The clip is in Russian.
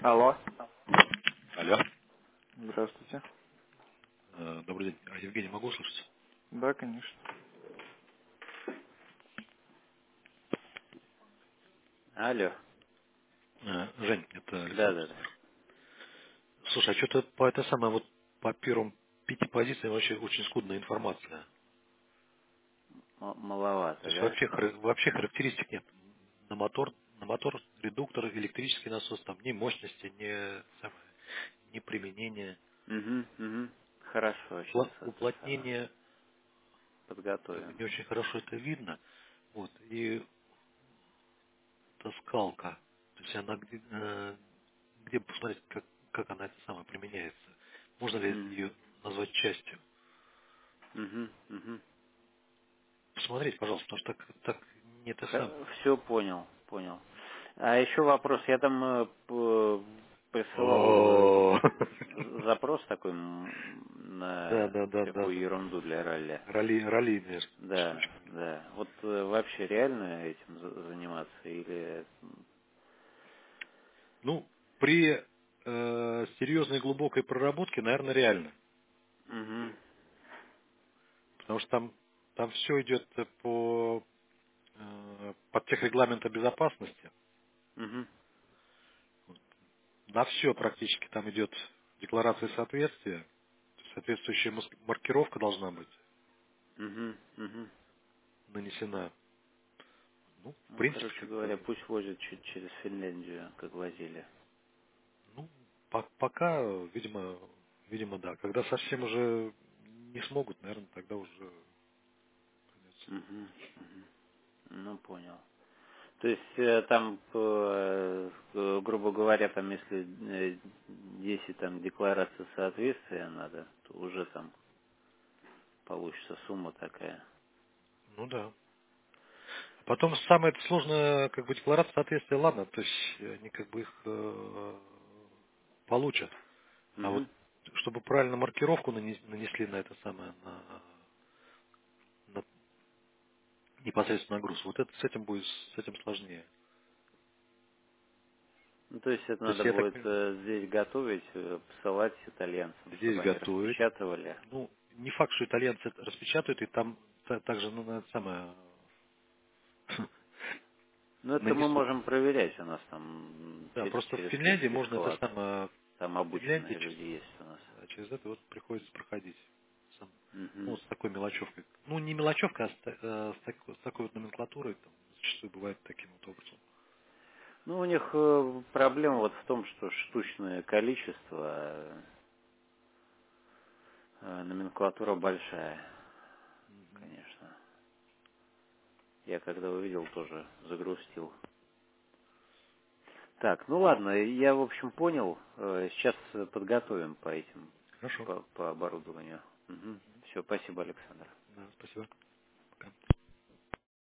Алло. Алло. Здравствуйте. Добрый день. Евгений, могу слышать? Да, конечно. Алло. Жень, это Да, Александр. да, да. Слушай, а что-то по это самое вот по первым 5 позициям вообще очень скудная информация. То Маловато, есть да? вообще характеристик нет. На мотор, редуктор, электрический насос, там ни мощности, ни применения. Угу. Хорошо, сейчас это самое. Уплотнение, как бы Подготовим. не очень хорошо это видно. Вот. И таскалка. То есть она где посмотреть, как она это самое применяется. Можно ли ее назвать частью? Угу. Посмотреть, пожалуйста, потому что так не это сам. Все понял, понял. А еще вопрос. Я там присылал О, запрос такой да, на да, да, да, всякую да. ерунду для ралли. Раллийная Да, штучка. да. Вот вообще реально этим заниматься или... Ну, при серьезной глубокой проработке, наверное, реально. Угу. Потому что там все идет под техрегламента безопасности. Угу. На все практически там идет декларация соответствия. Соответствующая маркировка должна быть Угу. нанесена. Ну, в Ну, принципе, короче как говоря, бы, пусть возят чуть через Финляндию, как возили. ну, пока, видимо, да. Когда совсем уже не смогут, наверное, тогда уже придется. Угу. Ну, понял. То есть там, грубо говоря, там, если 10 там деклараций соответствия надо, то уже там получится сумма такая. Ну да. Потом самое сложное, как бы, декларация соответствия, ладно, то есть они как бы их получат. А вот Угу. чтобы правильно маркировку нанесли на это самое, на непосредственно груз, вот это с этим сложнее. Ну, то есть это То есть надо я так будет понимаю, здесь готовить, посылать итальянцам, здесь чтобы они готовить. распечатывали. Ну, не факт, что итальянцы это распечатают, и там также, ну, на это самое, Ну, это мы нанесут. можем проверять, у нас там Да, просто в через Финляндии Киевский можно это склад. самое, Там в Финляндии обученные люди есть у нас. через это вот приходится проходить. Ну, Угу. с такой мелочевкой. Ну, не мелочевкой, а с такой вот номенклатурой, там, зачастую бывает таким вот образом. Ну, у них проблема вот в том, что штучное количество, номенклатура большая, конечно. Я когда увидел, тоже загрустил. Так, ну ладно, я, в общем, понял. Сейчас подготовим по этим, Хорошо. по оборудованию. Все, спасибо, Александр. Да, спасибо. Пока.